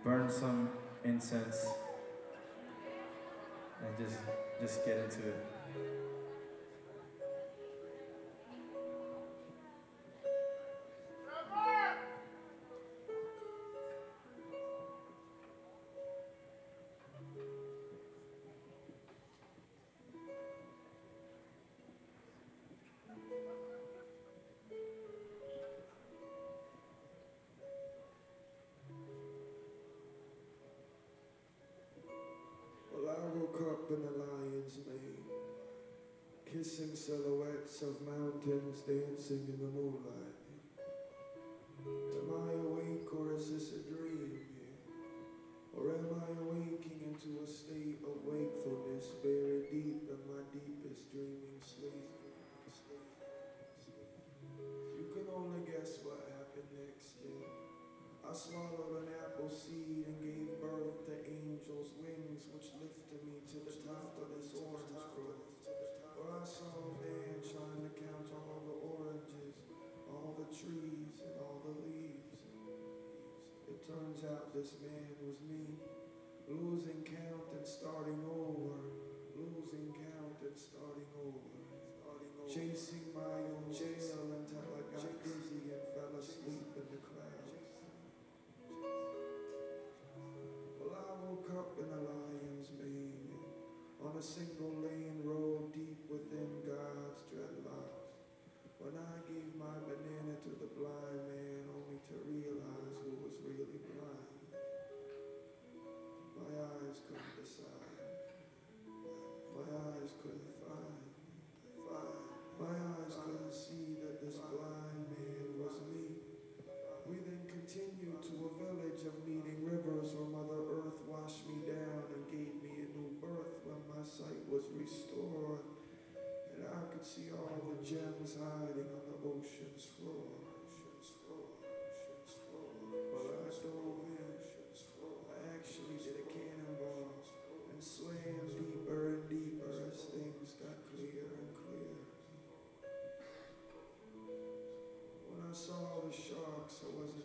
burn some incense, and just get into it. Well, I woke up in a lion's mane, kissing silhouettes of mountains dancing in the moonlight. Am I awake or is this a dream? Yeah. Or am I awaking into a state of wakefulness buried deep in my deepest dreaming sleep? You can only guess what happened next, yeah. I swallowed an apple seed and gave birth to angels' wings, which lifted me to the top of this orange grove. Where I saw a man trying to count all the oranges, all the trees, and all the leaves. It turns out this man was me, losing count and starting over, losing count and starting over. Chasing my own tail until I got dizzy and fell asleep in the clouds. Well, I woke up in a lion's mane, on a single lane road deep within God's dreadlocks. When I gave my banana to the blind man only to realize who was really blind. My eyes couldn't decide. My eyes couldn't find. My eyes couldn't see that this blind man was me. We then continued to a village of meeting rivers where Mother Earth washed me down and gave me a new birth when my sight was restored. And I could see all the gems hiding on the ocean's floor. Well, I dove in. I actually did a cannonball and swam deeper and deeper as things got clearer and clearer. When I saw the sharks, I wasn't